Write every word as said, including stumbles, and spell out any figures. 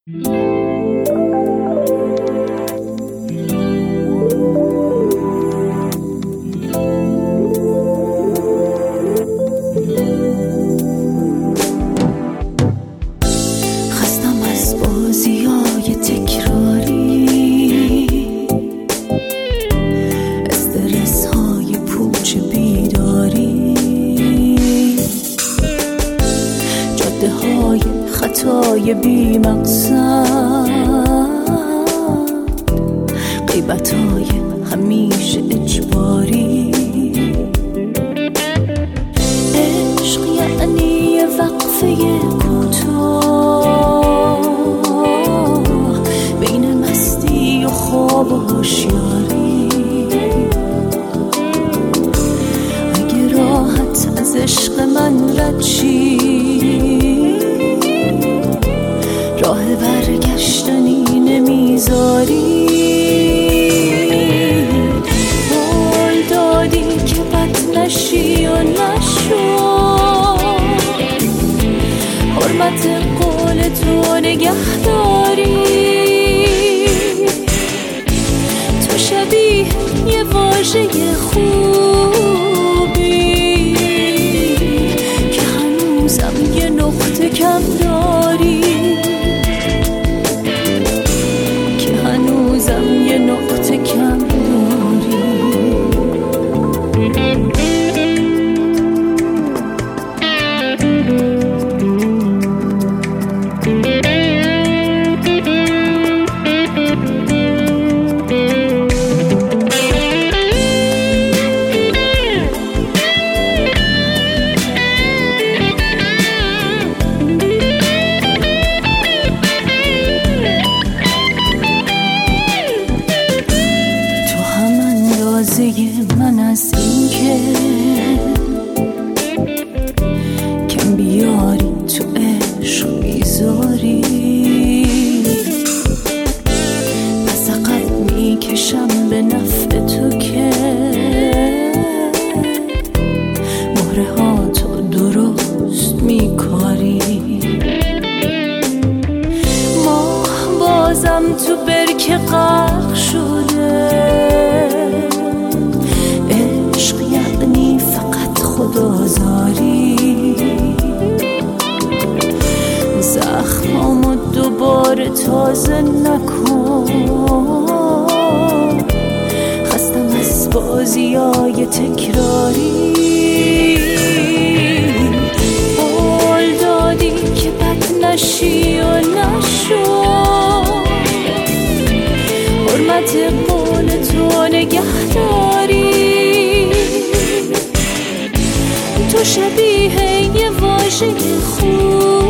خستم از بازیای تکراری، استرس های پوچ بیداری، جاده های خطای بی مقصد، غیبت های همیشه اجباری. عشق یعنی وقفه کوتاه بین مستی و خواب و هوشیاری. اگه راحت از عشق من رد شی، راه برگشتنی نمیذاری. قول دادی که بد نشی و نشو، حرمت قول تو نگهداری. تو شبیه یه واژه خوبی که هنوزم یه نقطه کم داری، که هنوزم یه نقطه کم داری. من از این که کم بیاری تو عشق بیزاری، پس عقب میکشم به نفع تو که مهره ها تو درست میکاری. ماه بازم تو برکه غرق شده، خدازاری. زخمامو دوباره تازه نکن، خستم از بازیای تکراری. قول دادی که بد نشی و نشو، حرمت قول تو نگهداری. تو شبیه یه واژه خوب